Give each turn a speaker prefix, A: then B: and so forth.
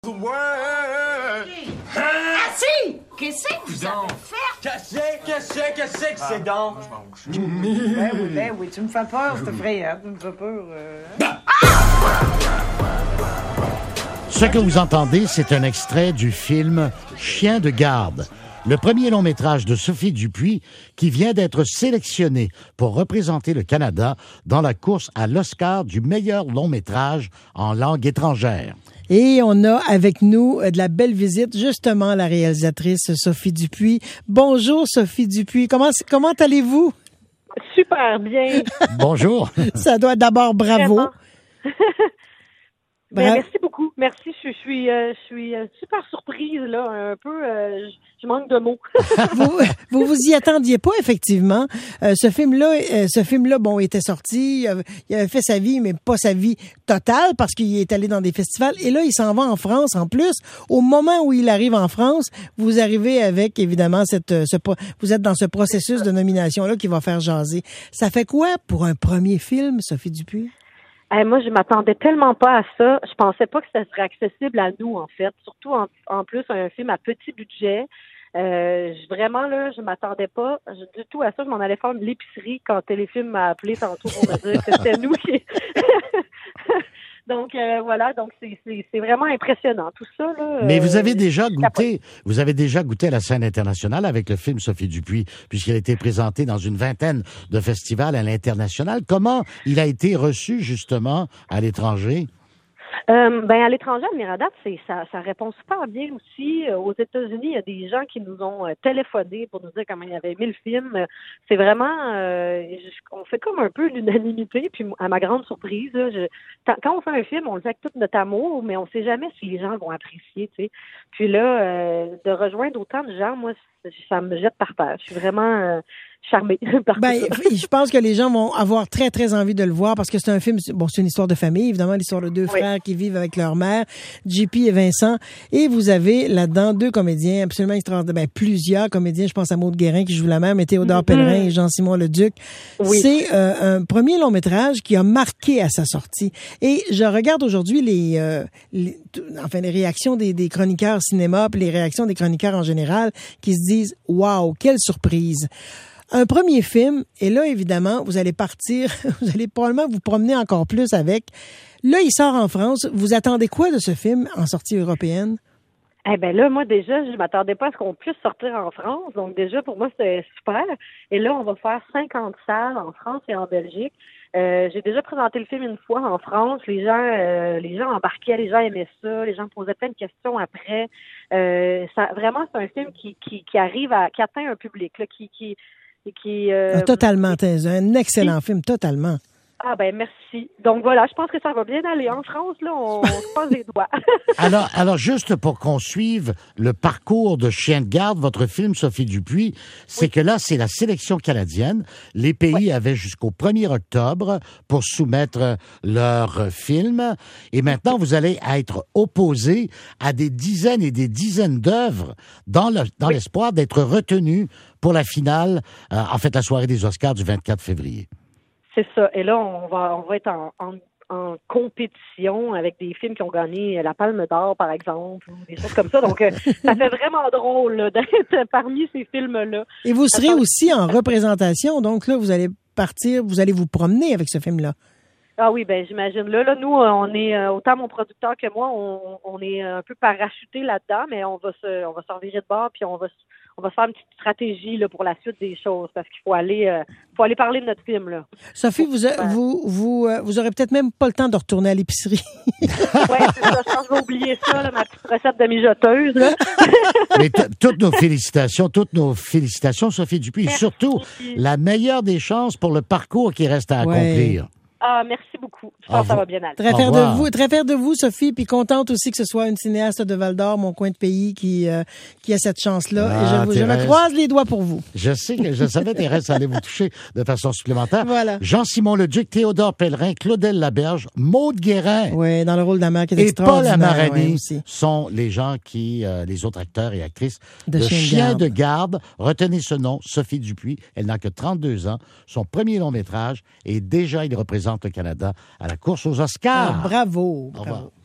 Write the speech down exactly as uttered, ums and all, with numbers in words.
A: Ouais! Ah si! Qu'est-ce que vous avez fait?
B: Qu'est-ce que qu'est-ce que qu'est-ce que c'est donc?
A: Ben oui, ben oui, tu me fais peur, c'est effrayant, tu me fais peur. Euh...
C: Ce que vous entendez, c'est un extrait du film Chien de garde, le premier long-métrage de Sophie Dupuis qui vient d'être sélectionné pour représenter le Canada dans la course à l'Oscar du meilleur long-métrage en langue étrangère.
D: Et on a avec nous de la belle visite, justement, la réalisatrice Sophie Dupuis. Bonjour Sophie Dupuis, comment, comment allez-vous?
E: Super bien.
C: Bonjour.
D: Ça doit d'abord bravo.
E: Ben, merci beaucoup. Merci. Je, je suis, euh, je suis euh, super surprise là, un peu. Euh, je, je manque de mots.
D: vous, vous vous y attendiez pas effectivement. Euh, ce film-là, euh, ce film-là, bon, était sorti. Il avait, il avait fait sa vie, mais pas sa vie totale parce qu'il est allé dans des festivals. Et là, il s'en va en France. En plus, au moment où il arrive en France, vous arrivez avec évidemment cette, ce, vous êtes dans ce processus de nomination-là qui va faire jaser. Ça fait quoi pour un premier film, Sophie Dupuis?
E: Hey, moi, je m'attendais tellement pas à ça. Je pensais pas que ça serait accessible à nous, en fait. Surtout, en, en plus, un film à petit budget. Euh, je, vraiment, là, je m'attendais pas je, du tout à ça. Je m'en allais faire l'épicerie quand Téléfilm m'a appelé tantôt pour me dire que c'était nous qui... Donc, euh, voilà, donc c'est, c'est, c'est vraiment impressionnant, tout ça. Là,
C: Mais vous avez
E: euh,
C: déjà goûté, vous avez déjà goûté à la scène internationale avec le film Sophie Dupuis, puisqu'il a été présenté dans une vingtaine de festivals à l'international. Comment il a été reçu, justement, à l'étranger?
E: Euh, ben à l'étranger, à Admiradat, c'est ça, ça répond super bien aussi. Euh, aux États-Unis, il y a des gens qui nous ont euh, téléphoné pour nous dire comment il y avait aimé le film. Euh, c'est vraiment, euh, je, on fait comme un peu l'unanimité. Puis à ma grande surprise, là, je, quand on fait un film, on le fait avec tout notre amour, mais on sait jamais si les gens vont apprécier. Tu sais. Puis là, euh, de rejoindre autant de gens, moi, ça me jette par terre. Je suis vraiment euh, charmée par
D: ben,
E: ça.
D: Je pense que les gens vont avoir très, très envie de le voir parce que c'est un film, bon, c'est une histoire de famille, évidemment, l'histoire de deux oui. frères qui vivent avec leur mère, J P et Vincent. Et vous avez là-dedans deux comédiens absolument extraordinaires, ben, plusieurs comédiens. Je pense à Maude Guérin qui joue la mère, mais Théodore mm-hmm. Pellerin et Jean-Simon Leduc. Oui. C'est euh, un premier long-métrage qui a marqué à sa sortie. Et je regarde aujourd'hui les, euh, les, enfin, les réactions des, des chroniqueurs cinéma puis les réactions des chroniqueurs en général qui se disent « Wow, quelle surprise !» Un premier film, et là, évidemment, vous allez partir, vous allez probablement vous promener encore plus avec. Là, il sort en France. Vous attendez quoi de ce film en sortie européenne?
E: Eh ben là, moi, déjà, je m'attendais pas à ce qu'on puisse sortir en France. Donc, déjà, pour moi, c'était super. Et là, on va faire cinquante salles en France et en Belgique. Euh, j'ai déjà présenté le film une fois en France. Les gens, euh, les gens embarquaient, les gens aimaient ça, les gens posaient plein de questions après. Euh, ça, vraiment, c'est un film qui, qui, qui arrive à, qui atteint un public, là, qui, qui, qui. Euh,
D: ah, totalement, c'est un excellent qui, film, totalement.
E: Ah ben merci. Donc voilà, je pense que ça va bien aller. En France, là, on, on se passe les doigts.
C: alors, alors, juste pour qu'on suive le parcours de Chien de garde, votre film, Sophie Dupuis, c'est oui. que là, c'est la sélection canadienne. Les pays oui. avaient jusqu'au premier octobre pour soumettre leur film. Et maintenant, vous allez être opposé à des dizaines et des dizaines d'œuvres dans, le, dans oui. l'espoir d'être retenu pour la finale, euh, en fait, la soirée des Oscars du vingt-quatre février.
E: C'est ça. Et là, on va on va être en, en, en compétition avec des films qui ont gagné la Palme d'Or, par exemple, ou des choses comme ça. Donc, euh, ça fait vraiment drôle là, d'être parmi ces films-là.
D: Et vous serez Attends, aussi en représentation. Donc là, vous allez partir, vous allez vous promener avec ce film-là.
E: Ah oui, ben j'imagine. Là, là, nous, on est autant mon producteur que moi, on, on est un peu parachutés là-dedans, mais on va se, on va se revirer de bord, puis on va, on va faire une petite stratégie là pour la suite des choses, parce qu'il faut aller, euh, faut aller parler de notre film là.
D: Sophie, vous, a, vous, vous, euh, vous aurez peut-être même pas le temps de retourner à l'épicerie.
E: Oui, c'est ça. Je pense que je vais oublier ça, là, ma petite recette de mijoteuse. Là.
C: Mais t- toutes nos félicitations, toutes nos félicitations, Sophie Dupuis, et surtout la meilleure des chances pour le parcours qui reste à accomplir.
E: Ouais. Ah, merci beaucoup. Je pense que ça va bien aller.
D: Très fière de vous, très fière de vous, Sophie, puis contente aussi que ce soit une cinéaste de Val-d'Or, mon coin de pays, qui euh, qui a cette chance-là. Ah, et je, vous, je me croise les doigts pour vous.
C: Je sais que je savais Thérèse allait vous toucher de façon supplémentaire.
D: Voilà.
C: Jean-Simon Leduc, Théodore Pellerin, Claudel Laberge, Maude Guérin.
D: Oui, dans le rôle de la mère qui est
C: et
D: extraordinaire.
C: Et Paul Amarani
D: ouais,
C: sont les gens qui, euh, les autres acteurs et actrices
D: de,
C: de
D: Chien,
C: Chien
D: de,
C: de garde. Retenez ce nom, Sophie Dupuis. Elle n'a que trente-deux ans. Son premier long métrage et déjà il représente le Canada à la course aux Oscars.
D: Ah, bravo,
C: Au revoir.
D: bravo.